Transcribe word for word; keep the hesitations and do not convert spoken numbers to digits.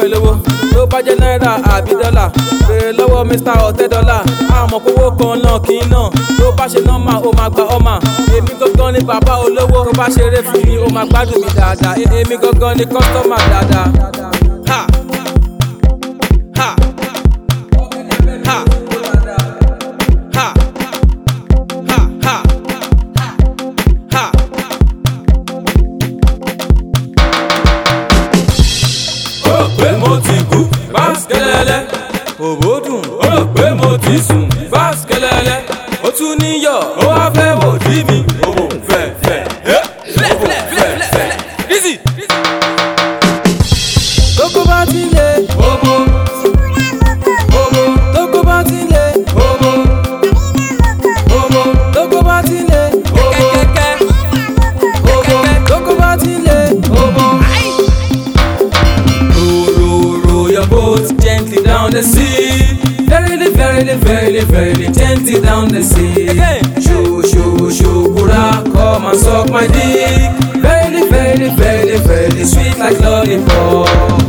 lówó tó bá jẹ́ náírà àbí dọ́là bèrè lọ́wọ́ Mr Ọ̀tẹ́dọ́là àmọ́ kówó kan náà kì í náà tó bá ṣe nọ́mà ó máa gba ọmọ èmi gangan ni bàbá olówó tó bá ṣeré fún mi ó máa gbádùn mi dáadáa èmi gangan ni kọ́sítọ́mà dáadáa. Ha! Ha! Ha! Ha! Ha! Ha! Ha! Ó rò pé mo ti kú báskẹ́lẹ́lẹ́ òbódùn ó rò pé mo ti sùn báskẹ́lẹ́lẹ́ ó tún níyọ̀ ó wá fẹ́ wò dí mi òbò fẹ́ fẹ́ fẹ́ fẹ́ fẹ́ easy. Tókó bá ti lé òbò òbò tókó bá ti lé òbò òbò tókó bá ti lé òbò òbò tókó bá ti lé òbò. Your boat gently down the sea, verily, verily, verily, verily, gently down the sea. Shoo, shoo, shoo, kura, come and suck my dick. Verily, verily, verily, verily, sweet like lollipop.